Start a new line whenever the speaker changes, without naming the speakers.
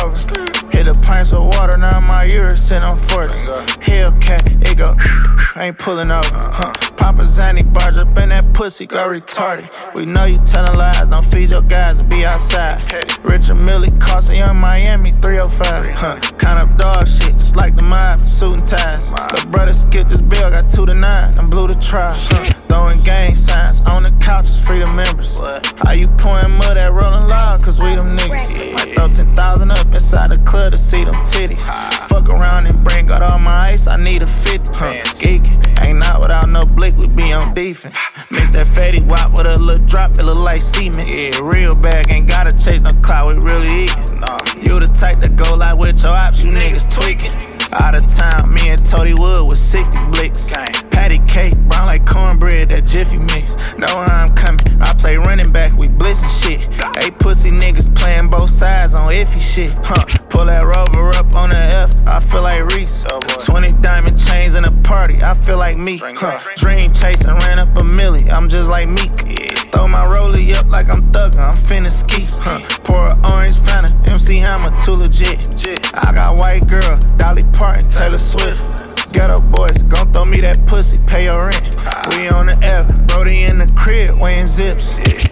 over. Hit the pints of water, now my ears sitting on 40s. Hellcat, it go, ain't pulling over. Papa Zanny barge up in that pussy, go retarded. We know you telling lies, don't feed your guys to be outside. Richard Millie cost a young Miami 305. Kind of dog shit, just like the mob, suit and ties. The brother skipped this bill, got 2 to 9, and blew the trial. Throwing gang signs on the couches, free the members. How you pouring mud at Rolling Loud, cause we them niggas. Might throw 10,000 up inside the club to see them titties. Fuck around and bring out all my ice, I need a 50. Geekin', ain't not without no blick, we be on defense. Mix that fatty wop with a little drop, it look like cement. Yeah, real bag, ain't gotta chase no clout, we really eatin'. You the type that go like with your ops, you niggas tweaking. Out of town, me and Toady Wood with 60 blicks. Patty cake, brown like cornbread, that Jiffy mix. Know how I'm coming, I play running back, we blitzing shit. Hey, pussy niggas playing both sides on iffy shit. Pull that Rover up on the F, I feel like Reese. 20 diamond chains in a party, I feel like me. Dream chasing, ran up a milli, I'm just like Meek. Throw my rollie up like I'm thuggin', I'm finna ski. Pour an orange Fanta, MC Hammer, too legit. I got white girl, Dolly Parton, Taylor Swift. Ghetto boys, gon' throw me that pussy, pay your rent. We on the F, Brody in the crib, weighing zips.